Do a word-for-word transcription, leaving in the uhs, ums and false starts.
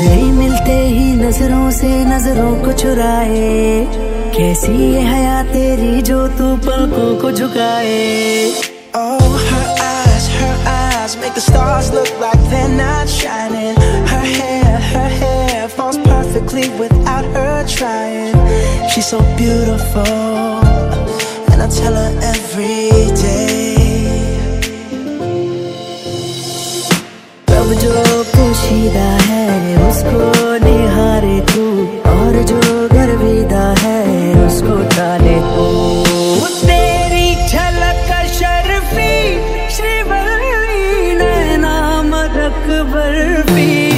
नजरें मिलते ही नजरों से नजरों को चुराए, कैसी ये हया तेरी जो तू पलकों को झुकाए। Oh, her eyes, her eyes make the stars look like they're not shining. Her hair, her hair falls perfectly without her trying. She's so beautiful, and I tell her every day. अब जो पोशीदा है उसको निहारे तू, और जो गर्विदा है उसको टाले तू। वो तेरी झलक शर्फी श्रीवल्ली नैना मदक बर्फी।